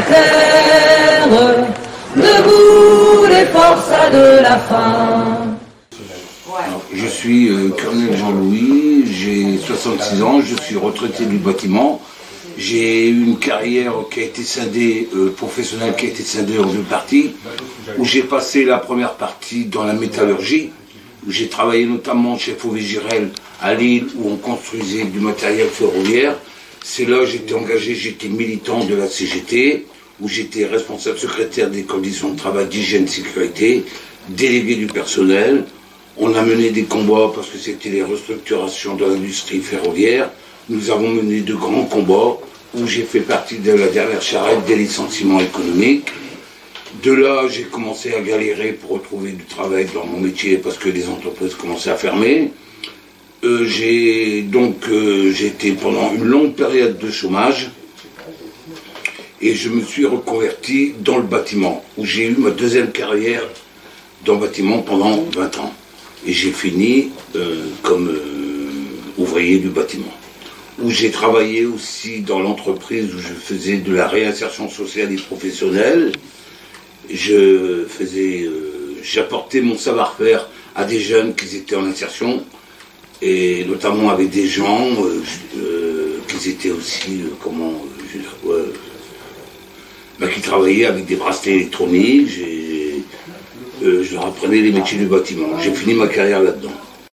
terre, debout les forçats de la faim. Alors, je suis colonel Jean-Louis, j'ai 66 ans, je suis retraité du bâtiment. J'ai eu une carrière qui a été scindée, professionnelle, qui a été scindée en deux parties, où j'ai passé la première partie dans la métallurgie, où j'ai travaillé notamment chez Fauvé-Girel à Lille, où on construisait du matériel ferroviaire. C'est là que j'étais engagé, j'étais militant de la CGT, où j'étais responsable secrétaire des conditions de travail, d'hygiène, sécurité, délégué du personnel. On a mené des combats parce que c'était les restructurations de l'industrie ferroviaire. Nous avons mené de grands combats où j'ai fait partie de la dernière charrette des licenciements économiques. De là, j'ai commencé à galérer pour retrouver du travail dans mon métier parce que les entreprises commençaient à fermer. J'ai été pendant une longue période de chômage et je me suis reconverti dans le bâtiment où j'ai eu ma deuxième carrière dans le bâtiment pendant 20 ans. Et j'ai fini comme ouvrier du bâtiment, où j'ai travaillé aussi dans l'entreprise où je faisais de la réinsertion sociale et professionnelle. J'apportais mon savoir-faire à des jeunes qui étaient en insertion, et notamment avec des gens qui étaient aussi, qui travaillaient avec des bracelets électroniques. Je leur apprenais les métiers du bâtiment. J'ai fini ma carrière là-dedans.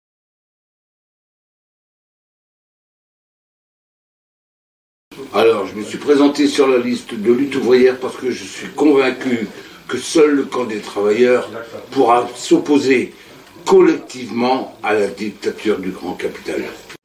Alors, je me suis présenté sur la liste de lutte ouvrière parce que je suis convaincu que seul le camp des travailleurs pourra s'opposer collectivement à la dictature du grand capital.